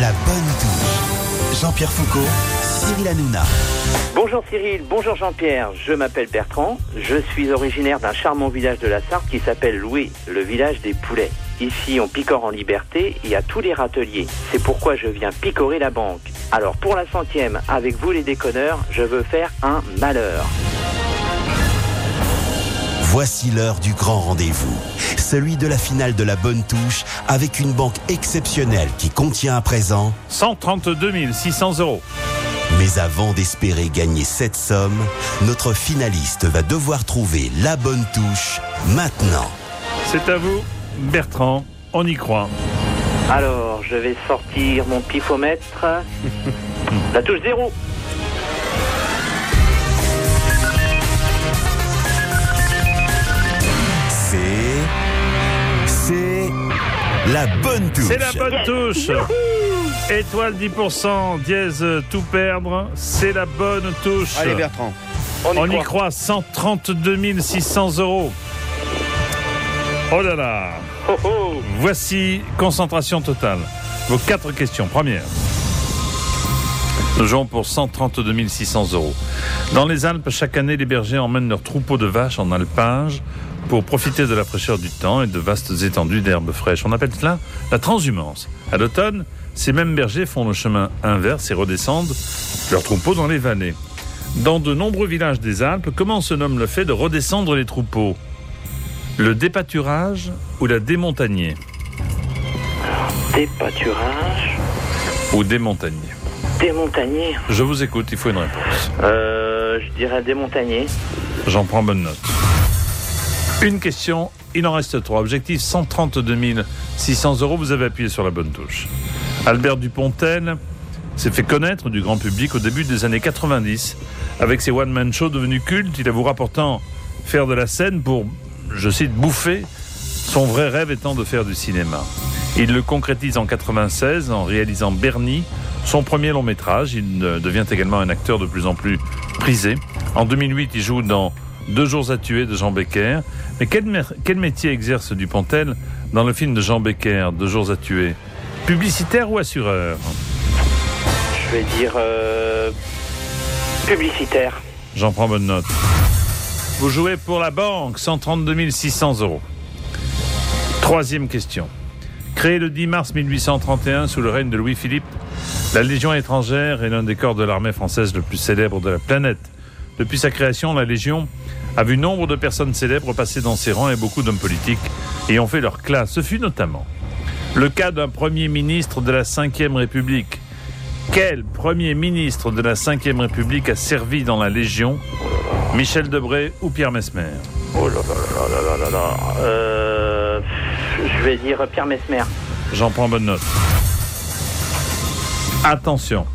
La bonne touche. Jean-Pierre Foucault, Cyril Hanouna. Bonjour Cyril, bonjour Jean-Pierre, je m'appelle Bertrand, je suis originaire d'un charmant village de la Sarthe qui s'appelle Loué, le village des poulets. Ici on picore en liberté et à tous les râteliers, c'est pourquoi je viens picorer la banque. Alors pour la 100e, avec vous les déconneurs, je veux faire un malheur. Voici l'heure du grand rendez-vous, celui de la finale de la bonne touche avec une banque exceptionnelle qui contient à présent 132 600 €. Mais avant d'espérer gagner cette somme, notre finaliste va devoir trouver la bonne touche maintenant. C'est à vous, Bertrand, on y croit. Alors je vais sortir mon pifomètre, la touche 0. C'est la bonne touche. C'est la bonne touche. Étoile 10%, dièse tout perdre, c'est la bonne touche. Allez Bertrand. On y croit, 132 600 €. Oh là là. Oh oh. Voici, concentration totale. Vos 4 questions. Première. Nous jouons pour 132 600 €. Dans les Alpes, chaque année, les bergers emmènent leurs troupeaux de vaches en alpage pour profiter de la fraîcheur du temps et de vastes étendues d'herbes fraîches. On appelle cela la transhumance. À l'automne, ces mêmes bergers font le chemin inverse et redescendent leurs troupeaux dans les vallées. Dans de nombreux villages des Alpes, comment se nomme le fait de redescendre les troupeaux ? Le dépâturage ou la démontagner ? Dépâturage Ou démontagner. Démontagner. Je vous écoute, il faut une réponse. Je dirais démontagner. J'en prends bonne note. Une question, il en reste 3. Objectif 132 600 €, vous avez appuyé sur la bonne touche. Albert Dupontel s'est fait connaître du grand public au début des années 90 avec ses one-man shows devenus cultes. Il avoue rapportant faire de la scène pour, je cite, bouffer, son vrai rêve étant de faire du cinéma. Il le concrétise en 96 en réalisant Bernie, son premier long métrage. Il devient également un acteur de plus en plus prisé. En 2008, il joue dans 2 jours à tuer de Jean Becker. Mais quel métier exerce Dupontel dans le film de Jean Becker, 2 jours à tuer ? Publicitaire ou assureur ? Je vais dire publicitaire. J'en prends bonne note. Vous jouez pour la banque, 132 600 €. Troisième question. Créée le 10 mars 1831 sous le règne de Louis-Philippe, la Légion étrangère est l'un des corps de l'armée française le plus célèbre de la planète. Depuis sa création, la Légion a vu nombre de personnes célèbres passer dans ses rangs et beaucoup d'hommes politiques y ont fait leur classe. Ce fut notamment le cas d'un premier ministre de la Ve République. Quel premier ministre de la Ve République a servi dans la Légion ? Michel Debré ou Pierre Messmer ? Oh là là là là là là. Je vais dire Pierre Messmer. J'en prends bonne note. Attention.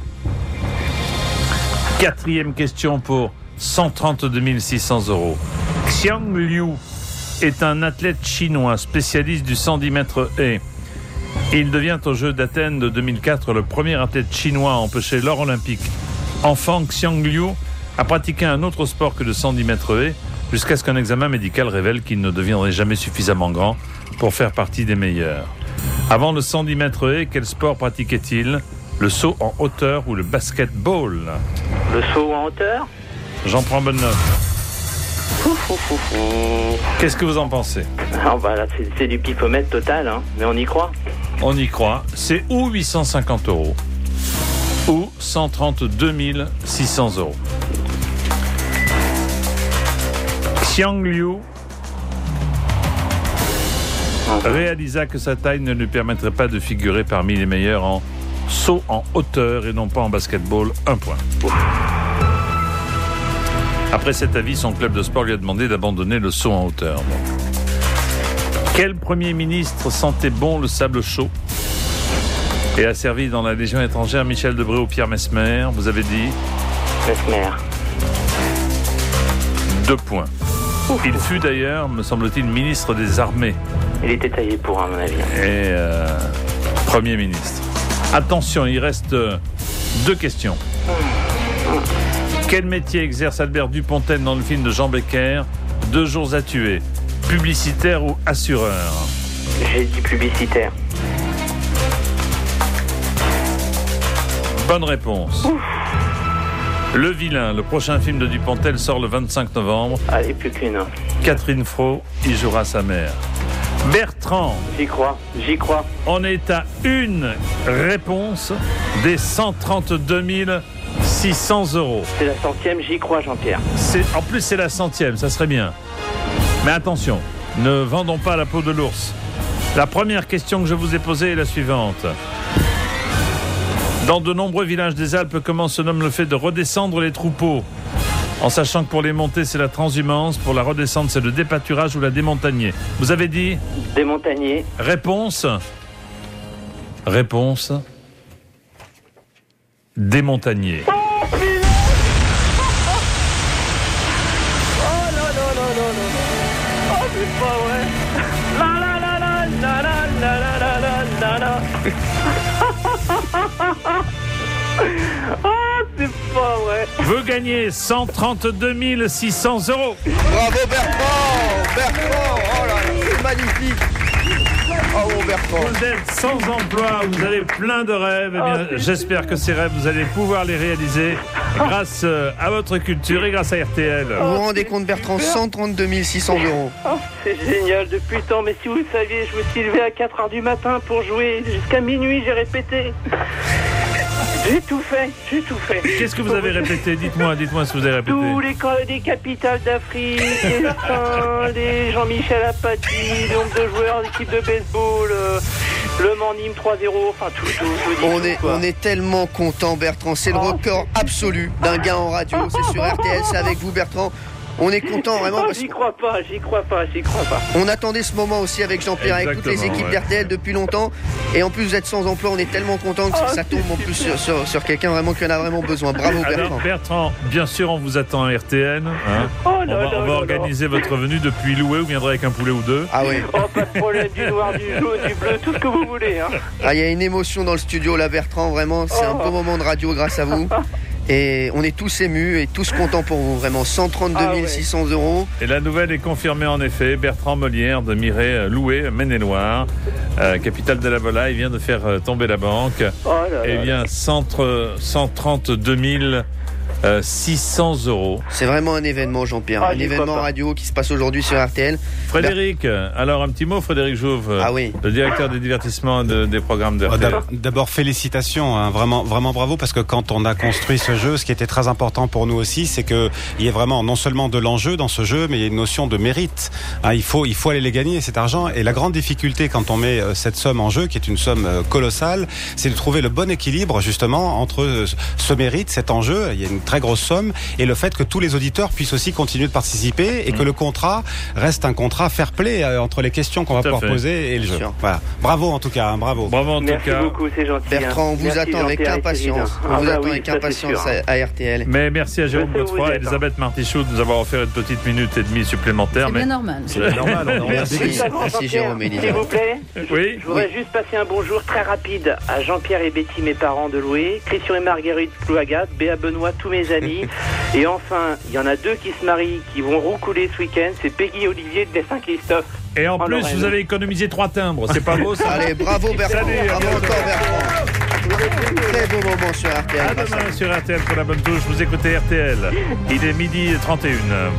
4e question pour 132 600 €. Xiang Liu est un athlète chinois spécialiste du 110 mètres haies. Il devient aux Jeux d'Athènes de 2004 le premier athlète chinois à empocher l'or olympique. Enfant, Xiang Liu a pratiqué un autre sport que le 110 mètres haies jusqu'à ce qu'un examen médical révèle qu'il ne deviendrait jamais suffisamment grand pour faire partie des meilleurs. Avant le 110 mètres haies, quel sport pratiquait-il ? Le saut en hauteur ou le basketball ? Le saut en hauteur ? J'en prends bonne note. Qu'est-ce que vous en pensez ? Ah bah là c'est du pifomètre total, hein. Mais on y croit. On y croit. C'est ou 850 € ou 132 600 €. Xiang Liu réalisa que sa taille ne lui permettrait pas de figurer parmi les meilleurs en saut en hauteur et non pas en basketball. 1 point. Après cet avis, son club de sport lui a demandé d'abandonner le saut en hauteur. Quel premier ministre sentait bon le sable chaud et a servi dans la Légion étrangère? Michel Debré ou Pierre Messmer? Vous avez dit Messmer. 2 points. Il fut d'ailleurs, me semble-t-il, ministre des Armées. Il était taillé pour, à mon avis. Et Premier ministre. Attention, il reste 2 questions. Quel métier exerce Albert Dupontel dans le film de Jean Becker, 2 jours à tuer? Publicitaire ou assureur? J'ai dit publicitaire. Bonne réponse. Le Vilain, le prochain film de Dupontel sort le 25 novembre. Allez, plus qu'une. Catherine Fro y jouera sa mère. Bertrand, J'y crois. on est à une réponse des 132 600 €. C'est la 100e, j'y crois, Jean-Pierre. En plus, c'est la 100e, ça serait bien. Mais attention, ne vendons pas la peau de l'ours. La première question que je vous ai posée est la suivante. Dans de nombreux villages des Alpes, comment se nomme le fait de redescendre les troupeaux ? En sachant que pour les montées, c'est la transhumance, pour la redescente, c'est le dépâturage ou la démontagner. Vous avez dit ? Démontagner. Réponse ? Démontagner. Oh là là là là là. Oh, c'est pas vrai. La la la la la la la la la la la. Oh, c'est pas vrai. Vous gagnez 132 600 €. Bravo Bertrand, oh là là, c'est magnifique. Oh Bertrand. Vous êtes sans emploi, vous avez plein de rêves. Eh bien, j'espère que ces rêves, vous allez pouvoir les réaliser grâce à votre culture et grâce à RTL. Vous vous rendez compte Bertrand, 132 600 €. Oh, c'est génial depuis le temps. Mais si vous le saviez, je me suis levé à 4h du matin pour jouer. Jusqu'à minuit, j'ai répété. J'ai tout fait. Qu'est-ce que vous avez répété ? Dites-moi ce que vous avez répété. Tous les capitales d'Afrique, les saints, les Jean-Michel Apathy, le nombre de joueurs d'équipe de baseball, le Mans Nîmes 3-0, enfin tout. On est tellement content Bertrand, c'est le record absolu d'un gain en radio, c'est sur RTL, c'est avec vous Bertrand. On est content vraiment parce j'y crois pas. On attendait ce moment aussi avec Jean-Pierre, avec toutes les équipes d'RTL depuis longtemps. Et en plus vous êtes sans emploi, on est tellement content que ça tombe en plus sur quelqu'un vraiment qui en a vraiment besoin. Bravo Bertrand. Alors Bertrand, bien sûr on vous attend à RTN. On va organiser votre venue depuis Loué, vous viendrez avec un poulet ou deux. Ah oui. Oh, pas de problème, du noir, du jaune, du bleu, tout ce que vous voulez. Ah, il y a une émotion dans le studio là Bertrand, vraiment, c'est un beau moment de radio grâce à vous. Et on est tous émus et tous contents pour vous, vraiment. 132 600 €. Et la nouvelle est confirmée en effet. Bertrand Molière de Miret, Loué, Maine-et-Loire, capitale de la volaille, vient de faire tomber la banque. Et bien 132 600 €. C'est vraiment un événement, Jean-Pierre. Un événement radio qui se passe aujourd'hui sur RTL. Frédéric, alors un petit mot, Frédéric Jouve, le directeur des divertissements des programmes de RTL. D'abord, félicitations, hein, vraiment bravo, parce que quand on a construit ce jeu, ce qui était très important pour nous aussi, c'est qu'il y ait vraiment non seulement de l'enjeu dans ce jeu, mais il y a une notion de mérite. Hein, il faut aller les gagner, cet argent. Et la grande difficulté quand on met cette somme en jeu, qui est une somme colossale, c'est de trouver le bon équilibre, justement, entre ce mérite, cet enjeu, il y a une très grosse somme, et le fait que tous les auditeurs puissent aussi continuer de participer et que le contrat reste un contrat fair play entre les questions qu'on va pouvoir poser et le jeu. Voilà. Bravo en tout cas, hein, bravo. Merci beaucoup, c'est gentil. Bertrand, on vous attend avec impatience. On vous attend avec impatience à RTL. Mais merci à Jérôme Godefroy et Elisabeth Martichoux de nous avoir offert une petite minute et demie supplémentaire. C'est bien normal. Merci Jérôme et Elisabeth. S'il vous plaît, oui. Je voudrais juste passer un bonjour très rapide à Jean-Pierre et Betty, mes parents de Loué, Christian et Marguerite Plouagat, Béa Benoît, tous mes amis. Et enfin, il y en a 2 qui se marient, qui vont roucouler ce week-end. C'est Peggy et Olivier de Saint-Christophe. Et en plus, vous avez économisé 3 timbres. C'est pas beau ça? Allez, bravo Bertrand. Salut, bravo encore Bertrand. Très beau moment sur RTL. À demain sur RTL pour la bonne touche. Vous écoutez RTL. Il est 12h31.